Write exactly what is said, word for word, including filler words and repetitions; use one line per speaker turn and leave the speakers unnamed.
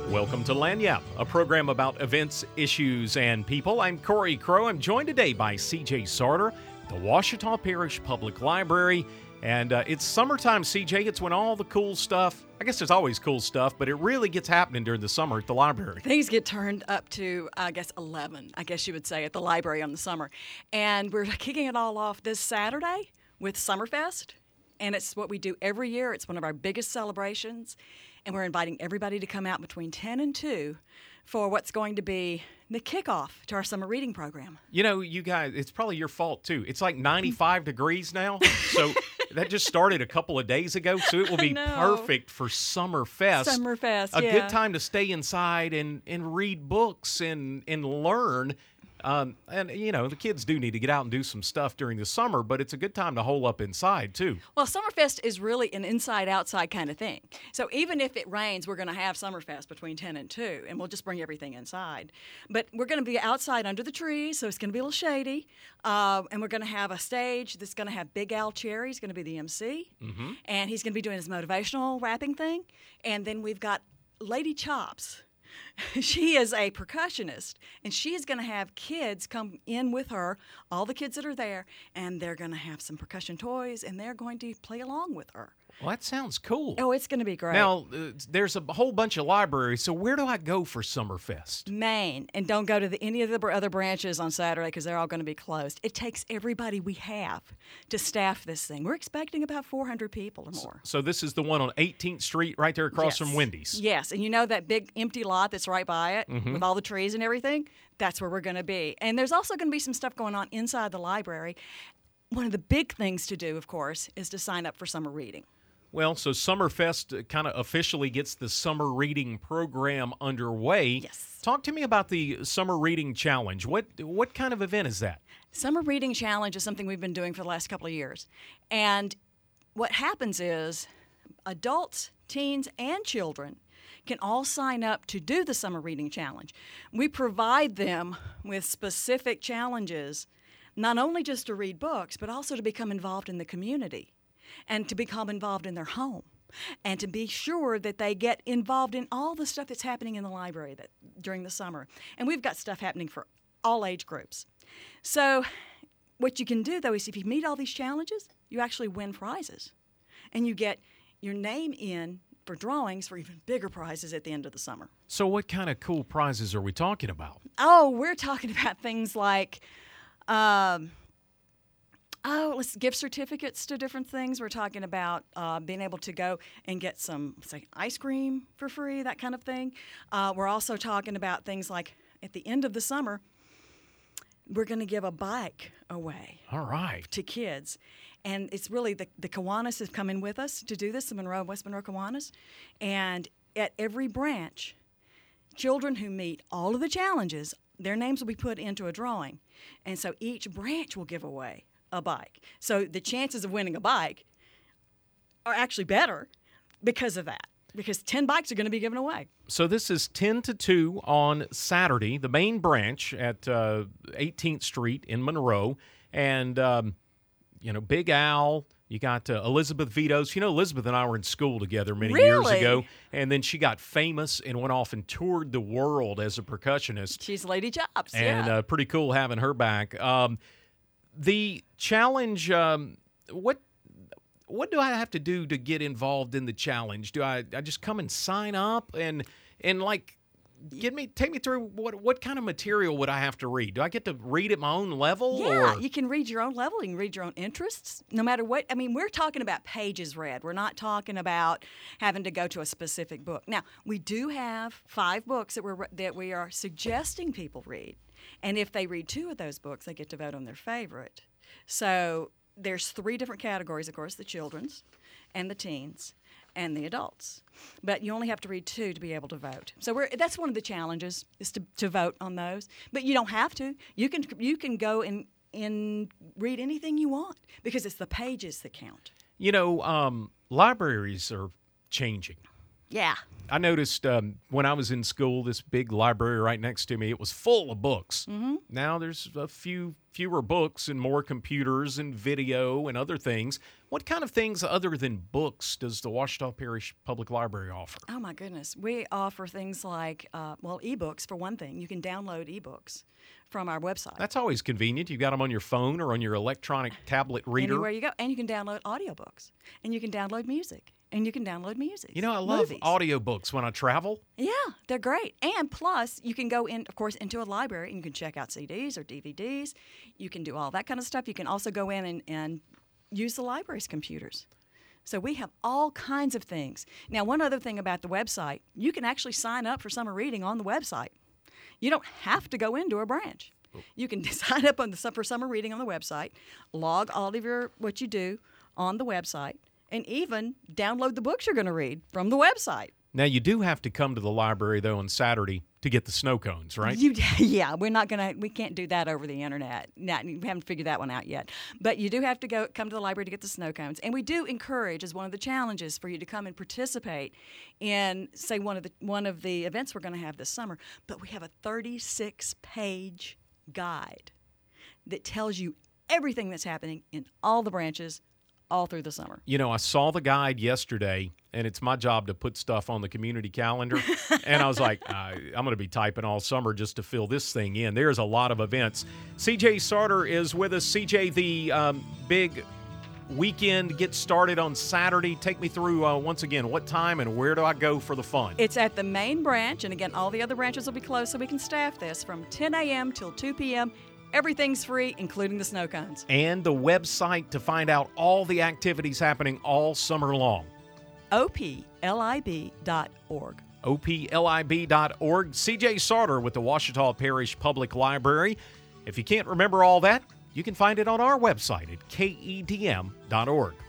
Welcome to Lagniappe, a program about events, issues, and people. I'm Corey Crow. I'm joined today by C J Sarter, the Ouachita Parish Public Library. And uh, it's summertime, C J. It's when all the cool stuff, I guess there's always cool stuff, but it really gets happening during the summer at the library.
Things get turned up to, I guess, eleven, I guess you would say, at the library on the summer. And we're kicking it all off this Saturday with Summerfest. And it's what we do every year. It's one of our biggest celebrations. And we're inviting everybody to come out between ten and two for what's going to be the kickoff to our summer reading program.
You know, you guys, it's probably your fault, too. It's like ninety-five degrees now, so that just started a couple of days ago, so it will be perfect for Summerfest.
Summerfest,
a
yeah.
good time to stay inside and, and read books and, and learn. Um, and, you know, the kids do need to get out and do some stuff during the summer, but it's a good time to hole up inside, too.
Well, Summerfest is really an inside-outside kind of thing. So even if it rains, we're going to have Summerfest between ten and two, and we'll just bring everything inside. But we're going to be outside under the trees, so it's going to be a little shady. Uh, and we're going to have a stage that's going to have Big Al Cherry. He's going to be the M C. Mm-hmm. And he's going to be doing his motivational rapping thing. And then we've got Lady Chops. She is a percussionist, and she is going to have kids come in with her, all the kids that are there, and they're going to have some percussion toys, and they're going to play along with her.
Well, that sounds cool.
Oh, it's going to be great.
Now, uh, there's a whole bunch of libraries, so where do I go for Summerfest?
Maine, and don't go to the, any of the other branches on Saturday because they're all going to be closed. It takes everybody we have to staff this thing. We're expecting about four hundred people or more.
So this is the one on eighteenth Street right there across
Yes.
from Wendy's?
Yes, and you know that big empty lot that's right by it
Mm-hmm.
with all the trees and everything? That's where we're going to be. And there's also going to be some stuff going on inside the library. One of the big things to do, of course, is to sign up for summer reading.
Well, so Summerfest kind of officially gets the summer reading program underway.
Yes.
Talk to me about the Summer Reading Challenge. What what kind of event is that?
Summer Reading Challenge is something we've been doing for the last couple of years. And what happens is adults, teens, and children can all sign up to do the Summer Reading Challenge. We provide them with specific challenges, not only just to read books, but also to become involved in the community and to become involved in their home and to be sure that they get involved in all the stuff that's happening in the library that, during the summer. And we've got stuff happening for all age groups. So what you can do, though, is if you meet all these challenges, you actually win prizes. And you get your name in for drawings for even bigger prizes at the end of the summer.
So what kind of cool prizes are we talking about?
Oh, we're talking about things like, um, oh, let's gift certificates to different things. We're talking about uh, being able to go and get some, say, ice cream for free, that kind of thing. Uh, we're also talking about things like at the end of the summer, we're going to give a bike away.
All right.
To kids. And it's really the, the Kiwanis have come in with us to do this, the Monroe, West Monroe Kiwanis. And at every branch, children who meet all of the challenges, their names will be put into a drawing. And so each branch will give away a bike. So the chances of winning a bike are actually better because of that, because ten bikes are going to be given away.
So this is ten to two on Saturday, the main branch at uh, eighteenth Street in Monroe. And, um, you know, Big Al, you got uh, Elizabeth Vitos. You know, Elizabeth and I were in school together many
Really?
years ago. And then she got famous and went off and toured the world as a percussionist.
She's Lady Chops,
And
yeah.
uh, pretty cool having her back. Um, the challenge, um, what what do I have to do to get involved in the challenge? Do I, I just come and sign up and and like get me take me through what what kind of material would I have to read? Do I get to read at my own level?
Yeah,
or?
you can read your own level. You can read your own interests, no matter what. I mean, we're talking about pages read. We're not talking about having to go to a specific book. Now, we do have five books that we're that we are suggesting people read, and if they read two of those books, they get to vote on their favorite. So there's three different categories, of course: the children's, and the teens, and the adults. But you only have to read two to be able to vote. So we're, that's one of the challenges, is to, to vote on those. But you don't have to. You can you can go and, and read anything you want because it's the pages that count.
You know, um, libraries are changing.
Yeah.
I noticed um, when I was in school, this big library right next to me, it was full of books. Mm-hmm. Now there's a few fewer books and more computers and video and other things. What kind of things other than books does the Ouachita Parish Public Library offer?
Oh, my goodness. We offer things like, uh, well, ebooks, for one thing. You can download ebooks from our website.
That's always convenient. You've got them on your phone or on your electronic tablet reader.
Anywhere you go. And you can download audiobooks. And you can download music. And you can download music.
You know, I love
movies.
audiobooks when I travel.
Yeah, they're great. And plus, you can go in, of course, into a library and you can check out C Ds or D V Ds. You can do all that kind of stuff. You can also go in and, and use the library's computers. So we have all kinds of things. Now, one other thing about the website, you can actually sign up for summer reading on the website. You don't have to go into a branch. You can sign up on the, for summer reading on the website, log all of your what you do on the website, and even download the books you're going to read from the website.
Now, you do have to come to the library, though, on Saturday to get the snow cones, right?
You, yeah, we're not going to, we can't do that over the internet. Not, we haven't figured that one out yet. But you do have to go come to the library to get the snow cones. And we do encourage, as one of the challenges, for you to come and participate in, say, one of the one of the events we're going to have this summer. But we have a thirty-six page guide that tells you everything that's happening in all the branches all through the summer.
You know, I saw the guide yesterday, and it's my job to put stuff on the community calendar. And I was like, uh, I'm going to be typing all summer just to fill this thing in. There's a lot of events. C J Sarter is with us. C J, the um, big weekend gets started on Saturday. Take me through, uh, once again, what time and where do I go for the fun?
It's at the main branch, and again, all the other branches will be closed so we can staff this from ten a.m. till two p.m. Everything's free, including the snow cones.
And the website to find out all the activities happening all summer long.
O P L I B dot org.
O P L I B dot org. C J Sarter with the Ouachita Parish Public Library. If you can't remember all that, you can find it on our website at K E D M dot org.